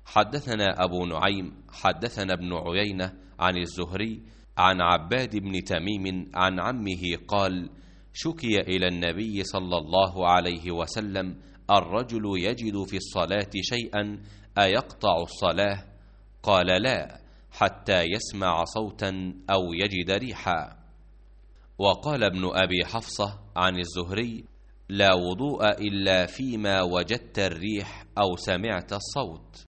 حدثنا أبو نعيم حدثنا ابن عيينة عن الزهري عن عباد بن تميم عن عمه قال: شكي إلى النبي صلى الله عليه وسلم الرجل يجد في الصلاة شيئا أيقطع الصلاة؟ قال: لا، حتى يسمع صوتا أو يجد ريحا. وقال ابن أبي حفصة عن الزهري: لا وضوء إلا فيما وجدت الريح أو سمعت الصوت.